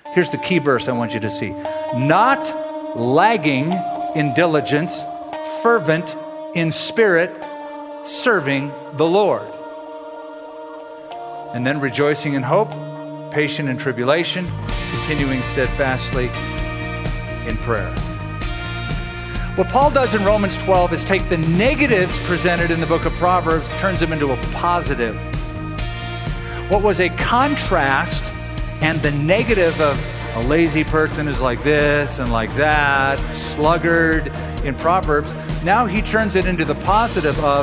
Here's the key verse I want you to see. Not lagging in diligence, fervent in spirit, serving the Lord. And then rejoicing in hope, patient in tribulation, continuing steadfastly in prayer. What Paul does in Romans 12 is take the negatives presented in the book of Proverbs, turns them into a positive. What was a contrast and the negative of a lazy person is like this and like that, sluggard in Proverbs, now he turns it into the positive of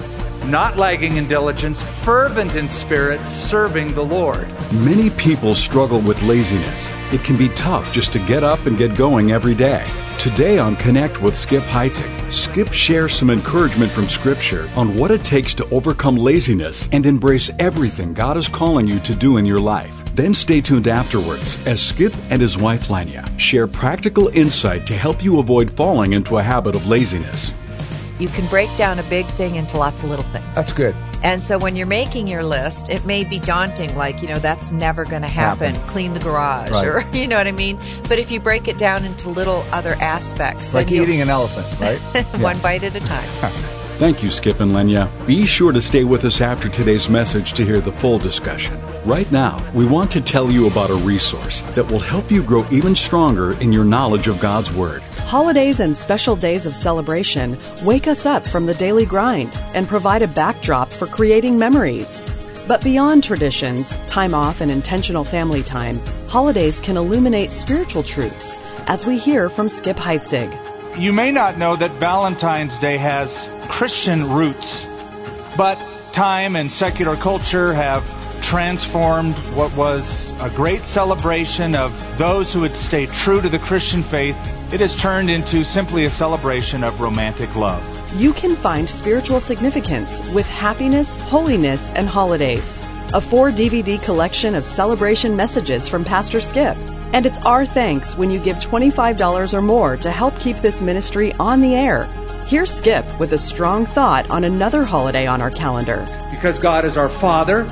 not lagging in diligence, fervent in spirit, serving the Lord. Many people struggle with laziness. It can be tough just to get up and get going every day. Today on Connect with Skip Heitzig, Skip shares some encouragement from Scripture on what it takes to overcome laziness and embrace everything God is calling you to do in your life. Then stay tuned afterwards as Skip and his wife Lanya share practical insight to help you avoid falling into a habit of laziness. You can break down a big thing into lots of little things. That's good. And so when you're making your list, it may be daunting, like, that's never going to happen. Clean the garage, right. Or, you know what I mean? But if you break it down into little other aspects. Like eating an elephant, right? One bite at a time. Thank you, Skip and Lenya. Be sure to stay with us after today's message to hear the full discussion. Right now, we want to tell you about a resource that will help you grow even stronger in your knowledge of God's Word. Holidays and special days of celebration wake us up from the daily grind and provide a backdrop for creating memories. But beyond traditions, time off, and intentional family time, holidays can illuminate spiritual truths, as we hear from Skip Heitzig. You may not know that Valentine's Day has Christian roots, but time and secular culture have transformed what was a great celebration of those who had stayed true to the Christian faith. It has turned into simply a celebration of romantic love. You can find spiritual significance with Happiness, Holiness, and Holidays, a 4-DVD collection of celebration messages from Pastor Skip. And it's our thanks when you give $25 or more to help keep this ministry on the air. Here's Skip with a strong thought on another holiday on our calendar. Because God is our Father,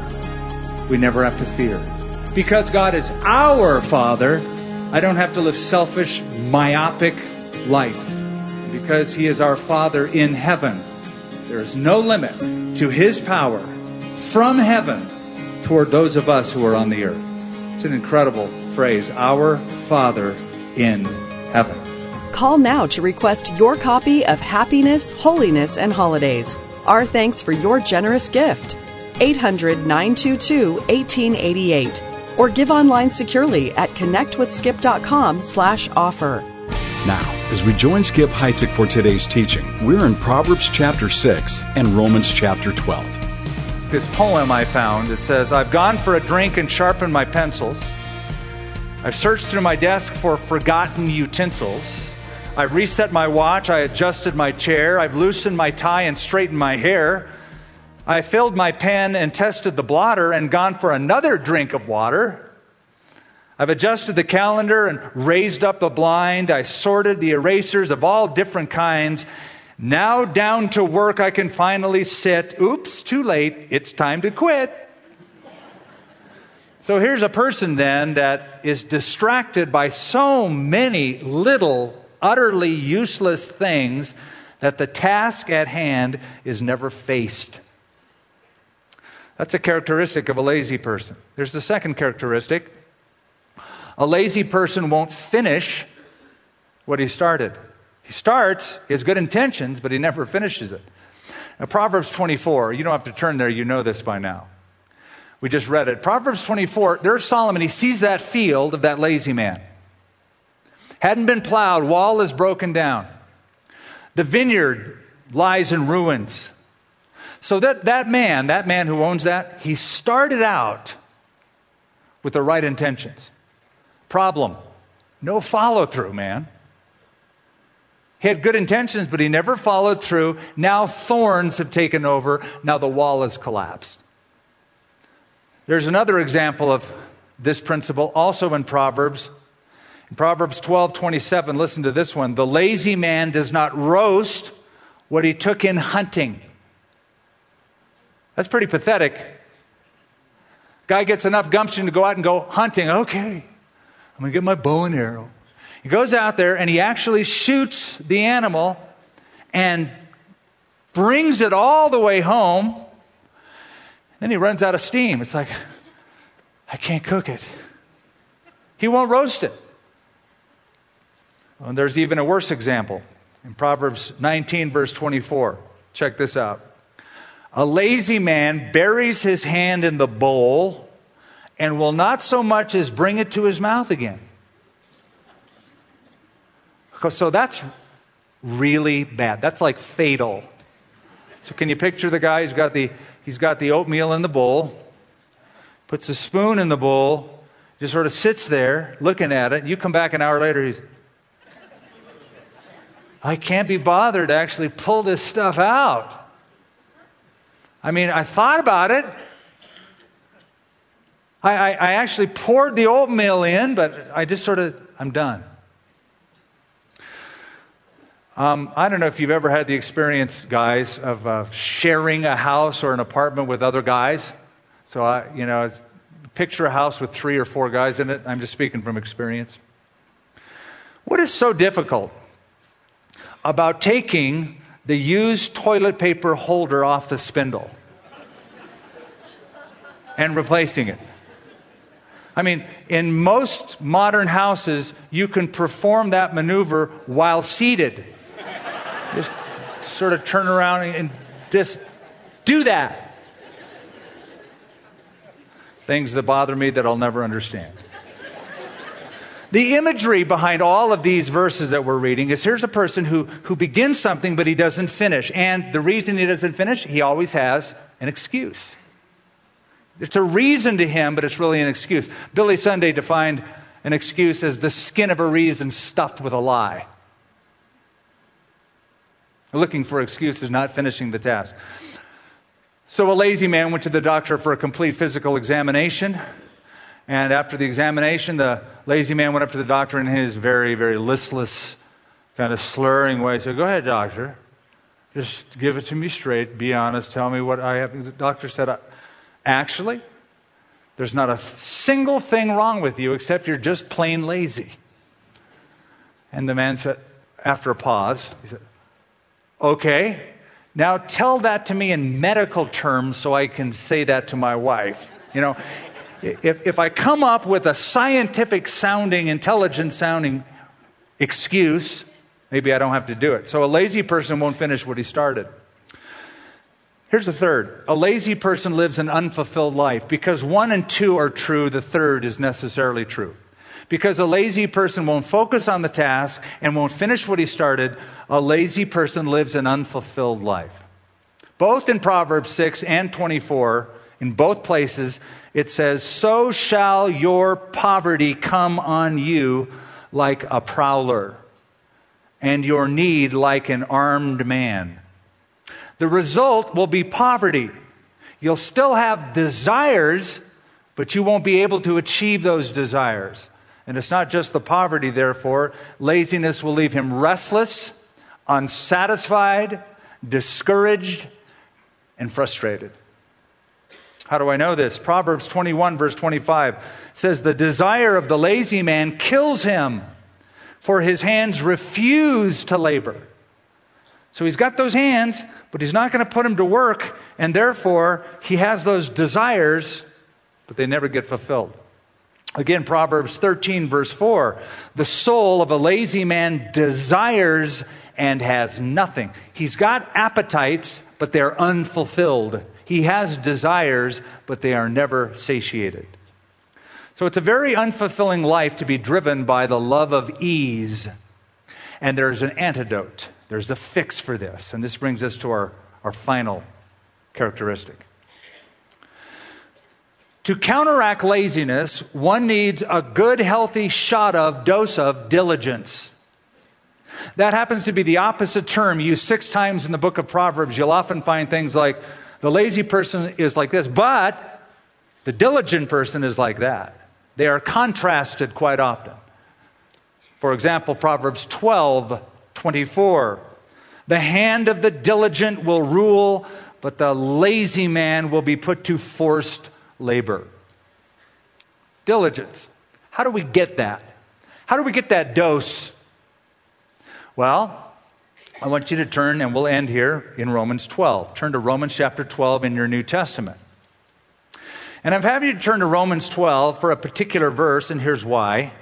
we never have to fear. Because God is our Father, I don't have to live selfish, myopic life. Because He is our Father in heaven, there is no limit to His power from heaven toward those of us who are on the earth. It's an incredible phrase, our Father in heaven. Call now to request your copy of Happiness, Holiness, and Holidays. Our thanks for your generous gift. 800-922-1888. Or give online securely at connectwithskip.com/offer. Now, as we join Skip Heitzig for today's teaching, we're in Proverbs chapter 6 and Romans chapter 12. This poem I found, it says, I've gone for a drink and sharpened my pencils. I've searched through my desk for forgotten utensils. I've reset my watch, I adjusted my chair, I've loosened my tie and straightened my hair. I filled my pen and tested the blotter and gone for another drink of water. I've adjusted the calendar and raised up the blind. I sorted the erasers of all different kinds. Now down to work I can finally sit. Oops, too late. It's time to quit. So here's a person then that is distracted by so many little, utterly useless things that the task at hand is never faced. That's a characteristic of a lazy person. There's the second characteristic. A lazy person won't finish what he started. He starts, he has good intentions, but he never finishes it. Now, Proverbs 24, you don't have to turn there, you know this by now. We just read it. Proverbs 24, there's Solomon, he sees that field of that lazy man. Hadn't been plowed, wall is broken down. The vineyard lies in ruins. So that man who owns that, he started out with the right intentions. Problem, no follow through, man. He had good intentions, but he never followed through. Now thorns have taken over. Now the wall has collapsed. There's another example of this principle also in Proverbs. In Proverbs 12:27, listen to this one. The lazy man does not roast what he took in hunting. That's pretty pathetic. Guy gets enough gumption to go out and go hunting. Okay, I'm going to get my bow and arrow. He goes out there and he actually shoots the animal and brings it all the way home. Then he runs out of steam. It's like, I can't cook it. He won't roast it. And there's even a worse example. In Proverbs 19, verse 24. Check this out. A lazy man buries his hand in the bowl and will not so much as bring it to his mouth again. So that's really bad. That's like fatal. So can you picture the guy he's got the oatmeal in the bowl, puts a spoon in the bowl, just sort of sits there looking at it. You come back an hour later, I can't be bothered to actually pull this stuff out. I mean, I thought about it. I actually poured the oatmeal in, but I'm done. I don't know if you've ever had the experience, guys, of sharing a house or an apartment with other guys. So, picture a house with 3 or 4 guys in it. I'm just speaking from experience. What is so difficult about taking the used toilet paper holder off the spindle and replacing it? I mean, in most modern houses, you can perform that maneuver while seated. Just sort of turn around and just do that. Things that bother me that I'll never understand. The imagery behind all of these verses that we're reading is here's a person who begins something, but he doesn't finish. And the reason he doesn't finish, he always has an excuse. It's a reason to him, but it's really an excuse. Billy Sunday defined an excuse as the skin of a reason stuffed with a lie. Looking for excuses, not finishing the task. So a lazy man went to the doctor for a complete physical examination. And after the examination, the lazy man went up to the doctor in his very, very listless, kind of slurring way. He said, "Go ahead, doctor. Just give it to me straight. Be honest. Tell me what I have." The doctor said, "Actually, there's not a single thing wrong with you except you're just plain lazy." And the man said, after a pause, he said, "Okay, now tell that to me in medical terms so I can say that to my wife." If I come up with a scientific sounding, intelligent sounding excuse, maybe I don't have to do it. So a lazy person won't finish what he started. Here's the third. A lazy person lives an unfulfilled life. Because 1 and 2 are true, the third is necessarily true. Because a lazy person won't focus on the task and won't finish what he started, a lazy person lives an unfulfilled life. Both in Proverbs 6 and 24, in both places, it says, "So shall your poverty come on you like a prowler, and your need like an armed man." The result will be poverty. You'll still have desires, but you won't be able to achieve those desires. And it's not just the poverty, therefore. Laziness will leave him restless, unsatisfied, discouraged, and frustrated. How do I know this? Proverbs 21, verse 25 says, "The desire of the lazy man kills him, for his hands refuse to labor." So he's got those hands, but he's not going to put them to work, and therefore he has those desires, but they never get fulfilled. Again, Proverbs 13, verse 4, "The soul of a lazy man desires and has nothing." He's got appetites, but they're unfulfilled. He has desires, but they are never satiated. So it's a very unfulfilling life to be driven by the love of ease. And there's an antidote. There's a fix for this. And this brings us to our final characteristic. To counteract laziness, one needs a good, healthy dose of diligence. That happens to be the opposite term used 6 times in the book of Proverbs. You'll often find things like, the lazy person is like this, but the diligent person is like that. They are contrasted quite often. For example, Proverbs 12:24. "The hand of the diligent will rule, but the lazy man will be put to forced labor." Diligence. How do we get that? How do we get that dose? Well, I want you to turn, and we'll end here in Romans 12. Turn to Romans chapter 12 in your New Testament. And I'm having you to turn to Romans 12 for a particular verse, and here's why.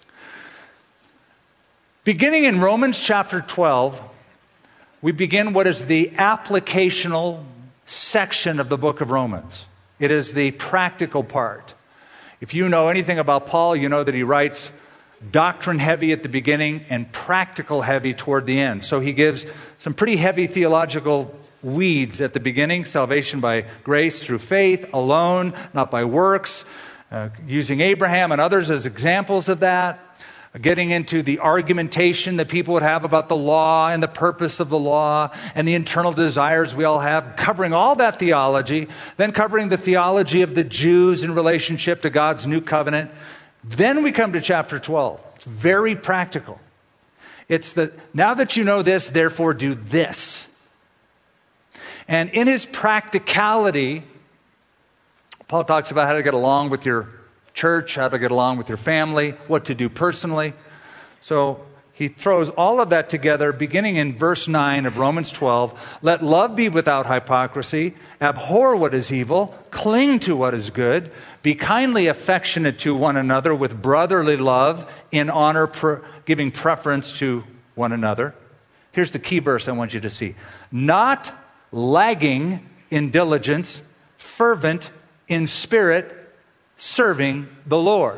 Beginning in Romans chapter 12, we begin what is the applicational section of the book of Romans. It is the practical part. If you know anything about Paul, you know that he writes doctrine heavy at the beginning and practical heavy toward the end. So he gives some pretty heavy theological weeds at the beginning: salvation by grace through faith alone, not by works, using Abraham and others as examples of that, getting into the argumentation that people would have about the law and the purpose of the law and the internal desires we all have, covering all that theology, then covering the theology of the Jews in relationship to God's new covenant. Then we come to chapter 12. It's very practical. It's now that you know this, therefore do this. And in his practicality, Paul talks about how to get along with your church, how to get along with your family, what to do personally. So he throws all of that together, beginning in verse 9 of Romans 12. Let love be without hypocrisy. Abhor what is evil. Cling to what is good. Be kindly affectionate to one another with brotherly love, in honor, giving preference to one another. Here's the key verse I want you to see. Not lagging in diligence, fervent in spirit, serving the Lord.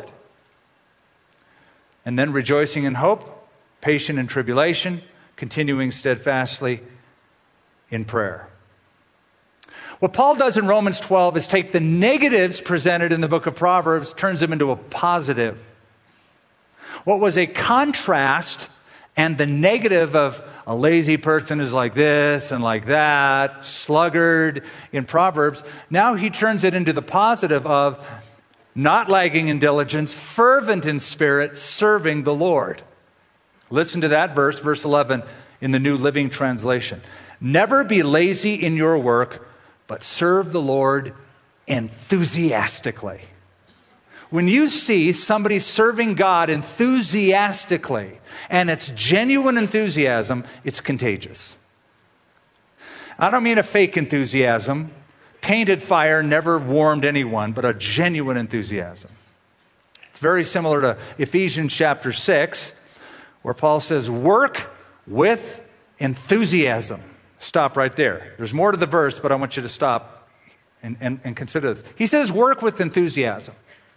And then rejoicing in hope, patient in tribulation, continuing steadfastly in prayer. What Paul does in Romans 12 is take the negatives presented in the book of Proverbs, turns them into a positive. What was a contrast and the negative of a lazy person is like this and like that, sluggard in Proverbs, now he turns it into the positive of not lagging in diligence, fervent in spirit, serving the Lord. Listen to that verse, verse 11 in the New Living Translation. Never be lazy in your work, but serve the Lord enthusiastically. When you see somebody serving God enthusiastically, and it's genuine enthusiasm, it's contagious. I don't mean a fake enthusiasm. Painted fire never warmed anyone, but a genuine enthusiasm. It's very similar to Ephesians chapter 6, where Paul says, work with enthusiasm. Stop right there. There's more to the verse, but I want you to stop and consider this. He says, work with enthusiasm.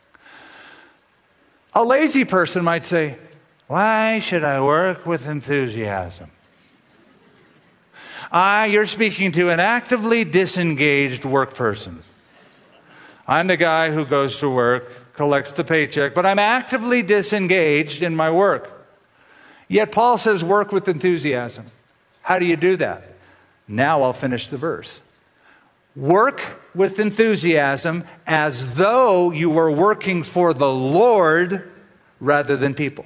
A lazy person might say, why should I work with enthusiasm? You're speaking to an actively disengaged work person. I'm the guy who goes to work, collects the paycheck, but I'm actively disengaged in my work. Yet Paul says work with enthusiasm. How do you do that? Now I'll finish the verse. Work with enthusiasm as though you were working for the Lord rather than people.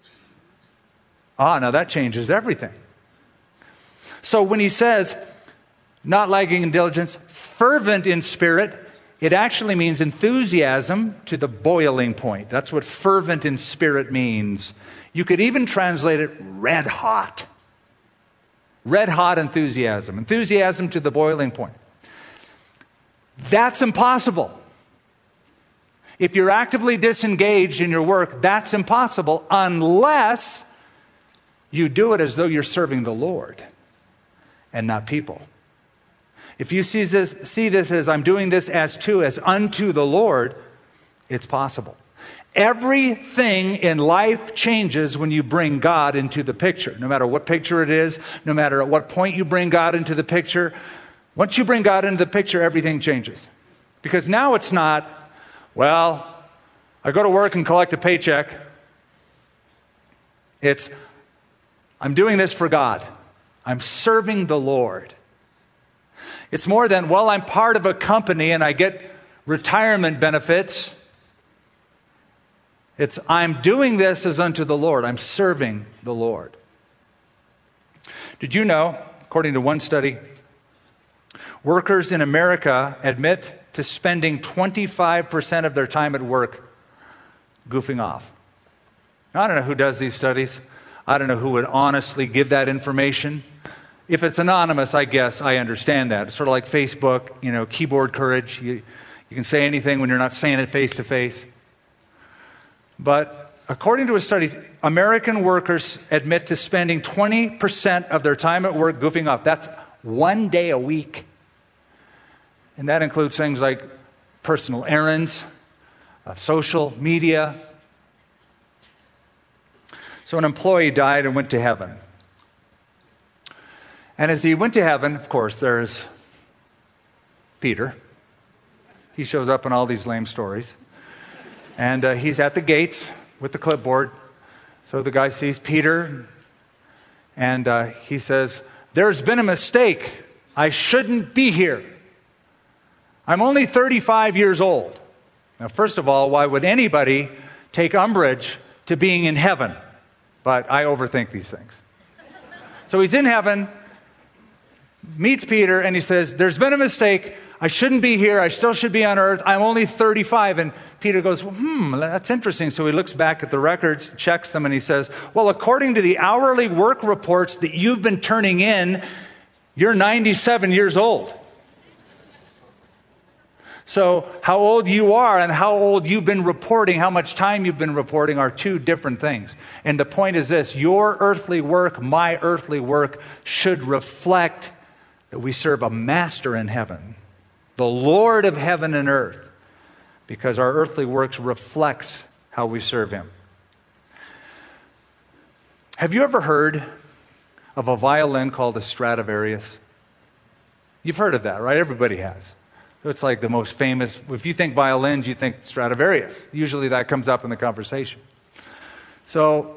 Now that changes everything. So when he says, not lagging in diligence, fervent in spirit, it actually means enthusiasm to the boiling point. That's what fervent in spirit means. You could even translate it red hot. Red hot enthusiasm. Enthusiasm to the boiling point. That's impossible. If you're actively disengaged in your work, that's impossible unless you do it as though you're serving the Lord and not people. If you see this as I'm doing this as unto the Lord, it's possible. Everything in life changes when you bring God into the picture. No matter what picture it is, no matter at what point you bring God into the picture, once you bring God into the picture, everything changes. Because now it's not, well, I go to work and collect a paycheck. It's, I'm doing this for God. I'm serving the Lord. It's more than, well, I'm part of a company and I get retirement benefits. It's, I'm doing this as unto the Lord. I'm serving the Lord. Did you know, according to one study, workers in America admit to spending 25% of their time at work goofing off? I don't know who does these studies. I don't know who would honestly give that information. If it's anonymous, I guess I understand that. It's sort of like Facebook, keyboard courage. You can say anything when you're not saying it face to face. But according to a study, American workers admit to spending 20% of their time at work goofing off. That's 1 day a week. And that includes things like personal errands, social media. So an employee died and went to heaven. And as he went to heaven, of course, there's Peter. He shows up in all these lame stories. And he's at the gates with the clipboard. So the guy sees Peter, and he says, "There's been a mistake. I shouldn't be here. I'm only 35 years old." Now, first of all, why would anybody take umbrage to being in heaven? But I overthink these things. So he's in heaven, meets Peter, and he says, "There's been a mistake. I shouldn't be here. I still should be on earth. I'm only 35. And Peter goes, that's interesting. So he looks back at the records, checks them, and he says, "Well, according to the hourly work reports that you've been turning in, you're 97 years old. So how old you are and how old you've been reporting, how much time you've been reporting are two different things. And the point is this: your earthly work, my earthly work, should reflect that we serve a master in heaven, the Lord of heaven and earth, because our earthly works reflects how we serve him." Have you ever heard of a violin called a Stradivarius? You've heard of that, right? Everybody has. It's like the most famous. If you think violins, you think Stradivarius. Usually that comes up in the conversation. So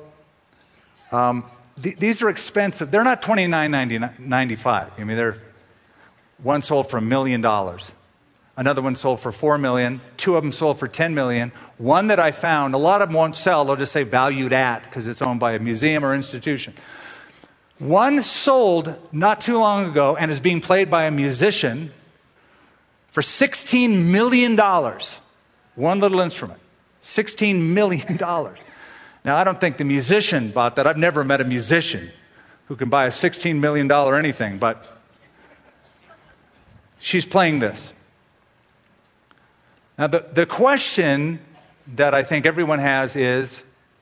these are expensive. They're not $29.95. I mean, they're one sold for $1 million. Another one sold for $4 million. Two of them sold for $10 million. One that I found, a lot of them won't sell. They'll just say valued at because it's owned by a museum or institution. One sold not too long ago and is being played by a musician for $16 million. One little instrument. $16 million. Now, I don't think the musician bought that. I've never met a musician who can buy a $16 million anything, but she's playing this. Now, the question that I think everyone has is,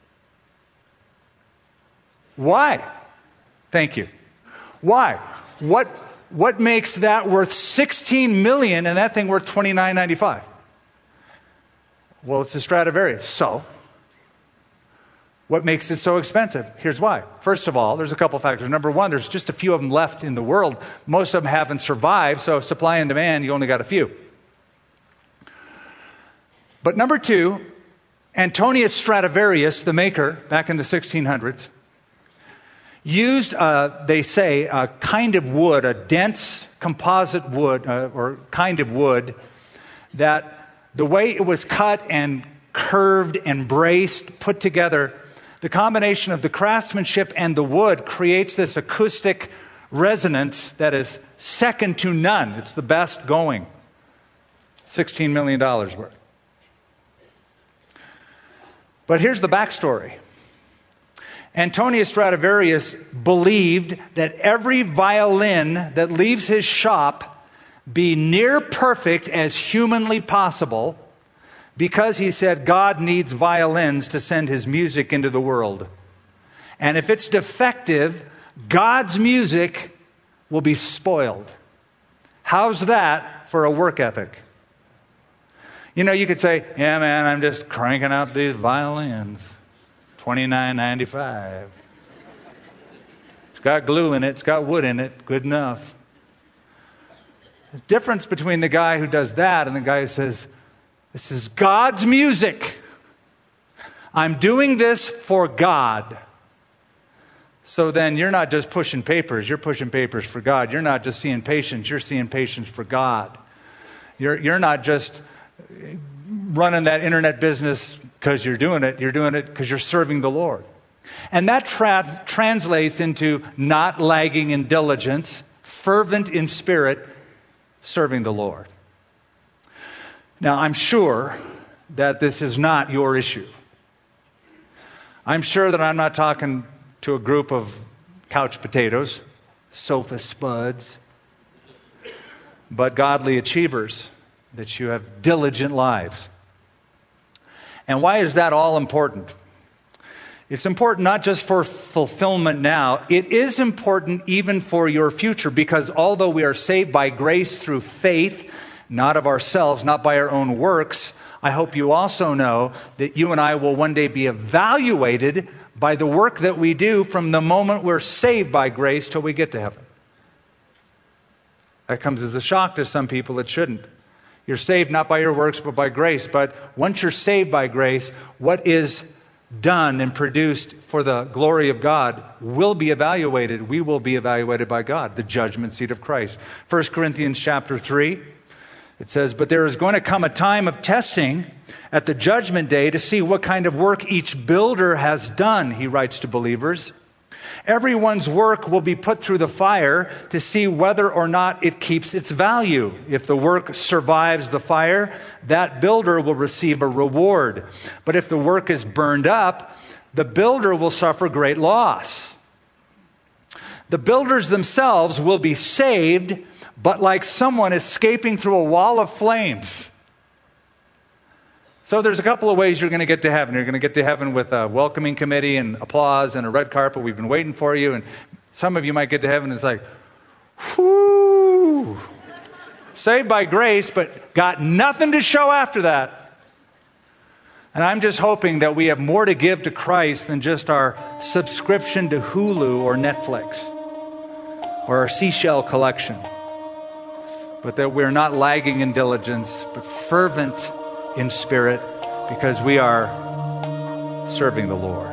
why? Thank you. Why? What makes that worth $16 million and that thing worth $29.95? Well, it's a Stradivarius. So, what makes it so expensive? Here's why. First of all, there's a couple factors. Number one, there's just a few of them left in the world. Most of them haven't survived, so supply and demand, you only got a few. But number two, Antonius Stradivarius, the maker, back in the 1600s, used, they say, a kind of wood, a dense composite wood, or kind of wood, that the way it was cut and curved and braced, put together, the combination of the craftsmanship and the wood creates this acoustic resonance that is second to none. It's the best going. $16 million worth. But here's the backstory. Antonius Stradivarius believed that every violin that leaves his shop be near perfect as humanly possible, because he said God needs violins to send his music into the world. And if it's defective, God's music will be spoiled. How's that for a work ethic? You could say, yeah, man, I'm just cranking out these violins. $29.95. It's got glue in it. It's got wood in it. Good enough. The difference between the guy who does that and the guy who says, this is God's music. I'm doing this for God. So then you're not just pushing papers. You're pushing papers for God. You're not just seeing patients. You're seeing patients for God. You're not just running that internet business because you're doing it because you're serving the Lord. And that translates into not lagging in diligence, fervent in spirit, serving the Lord. Now, I'm sure that this is not your issue. I'm sure that I'm not talking to a group of couch potatoes, sofa spuds, but godly achievers, that you have diligent lives. And why is that all important? It's important not just for fulfillment now, it is important even for your future, because although we are saved by grace through faith, not of ourselves, not by our own works, I hope you also know that you and I will one day be evaluated by the work that we do from the moment we're saved by grace till we get to heaven. That comes as a shock to some people. It shouldn't. You're saved not by your works, but by grace. But once you're saved by grace, what is done and produced for the glory of God will be evaluated. We will be evaluated by God, the judgment seat of Christ. 1 Corinthians chapter 3, it says, "But there is going to come a time of testing at the judgment day to see what kind of work each builder has done," he writes to believers. "Everyone's work will be put through the fire to see whether or not it keeps its value. If the work survives the fire, that builder will receive a reward. But if the work is burned up, the builder will suffer great loss. The builders themselves will be saved, but like someone escaping through a wall of flames." So there's a couple of ways you're going to get to heaven. You're going to get to heaven with a welcoming committee and applause and a red carpet. We've been waiting for you. And some of you might get to heaven and it's like, whoo, saved by grace, but got nothing to show after that. And I'm just hoping that we have more to give to Christ than just our subscription to Hulu or Netflix or our seashell collection. But that we're not lagging in diligence, but fervent in spirit, because we are serving the Lord.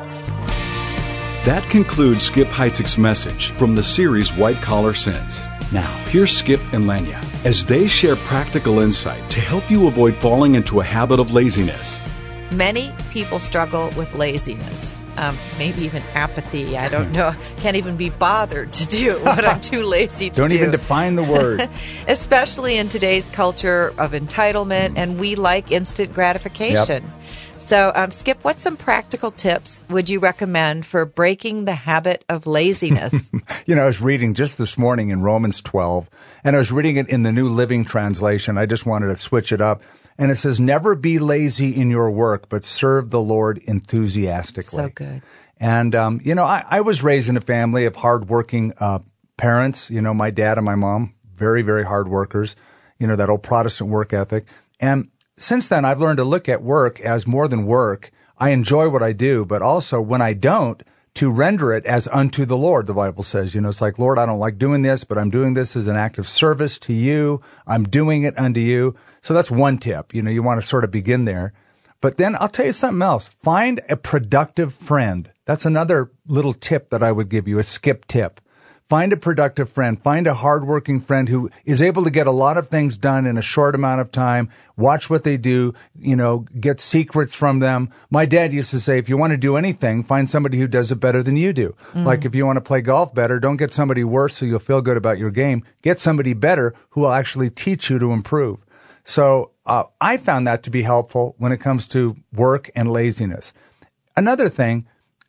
That concludes Skip Heitzig's message from the series White Collar Sins. Now, here's Skip and Lenya as they share practical insight to help you avoid falling into a habit of laziness. Many people struggle with laziness, maybe even apathy. I don't know. Can't even be bothered to do what I'm too lazy to do. Don't even define the word. Especially in today's culture of entitlement, and we like instant gratification. Yep. So, Skip, what's some practical tips would you recommend for breaking the habit of laziness? I was reading just this morning in Romans 12, and I was reading it in the New Living Translation. I just wanted to switch it up. And it says, "Never be lazy in your work, but serve the Lord enthusiastically." So good. And, I was raised in a family of hardworking parents. My dad and my mom, very, very hard workers, that old Protestant work ethic. And since then, I've learned to look at work as more than work. I enjoy what I do, but also when I don't, to render it as unto the Lord, the Bible says. It's like, Lord, I don't like doing this, but I'm doing this as an act of service to you. I'm doing it unto you. So that's one tip. You want to sort of begin there. But then I'll tell you something else. Find a productive friend. That's another little tip that I would give you, a Skip tip. Find a productive friend. Find a hardworking friend who is able to get a lot of things done in a short amount of time. Watch what they do, get secrets from them. My dad used to say, if you want to do anything, find somebody who does it better than you do. Mm. Like if you want to play golf better, don't get somebody worse so you'll feel good about your game. Get somebody better who will actually teach you to improve. So I found that to be helpful when it comes to work and laziness. Another thing,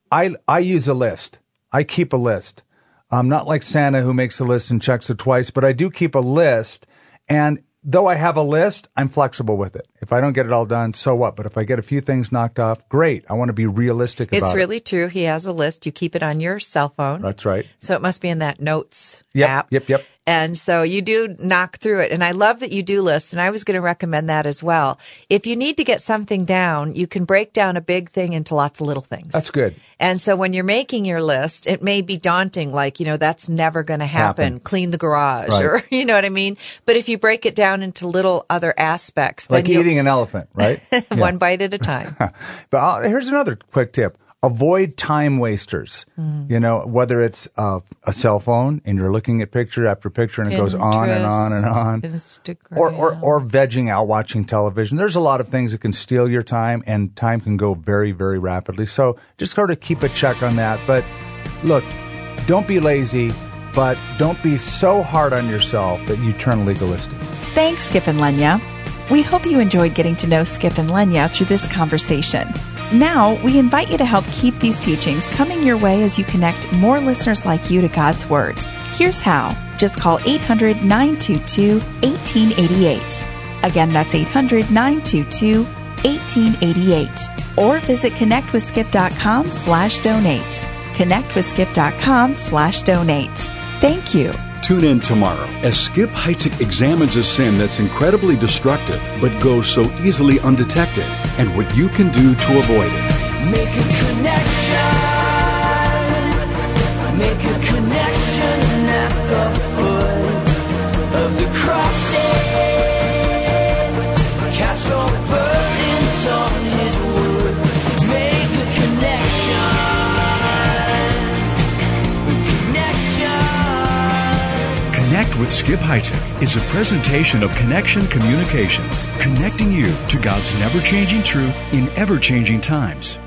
I use a list. I keep a list. I'm not like Santa who makes a list and checks it twice, but I do keep a list. And though I have a list, I'm flexible with it. If I don't get it all done, so what? But if I get a few things knocked off, great. I want to be realistic about it. It's really true. He has a list. You keep it on your cell phone. That's right. So it must be in that notes app. Yep. And so you do knock through it. And I love that you do lists, and I was going to recommend that as well. If you need to get something down, you can break down a big thing into lots of little things. That's good. And so when you're making your list, it may be daunting, like, that's never going to happen. Clean the garage, right. Or, you know what I mean? But if you break it down into little other aspects. Like eating an elephant, right? One bite at a time. But here's another quick tip. Avoid time wasters. Whether it's a cell phone and you're looking at picture after picture and it goes on and on and on. Instagram. Or vegging out watching television. There's a lot of things that can steal your time, and time can go very, very rapidly. So just sort of keep a check on that. But look, don't be lazy, but don't be so hard on yourself that you turn legalistic. Thanks, Skip and Lenya. We hope you enjoyed getting to know Skip and Lenya through this conversation. Now, we invite you to help keep these teachings coming your way as you connect more listeners like you to God's Word. Here's how. Just call 800-922-1888. Again, that's 800-922-1888. Or visit connectwithskip.com/donate. connectwithskip.com/donate. Thank you. Tune in tomorrow as Skip Heitzig examines a sin that's incredibly destructive but goes so easily undetected and what you can do to avoid it. Make a connection. Make a connection at the foot of the cross. Cast all burdens on His wood. Make a connection. Connect with Skip Heitzig is a presentation of Connection Communications, connecting you to God's never-changing truth in ever-changing times.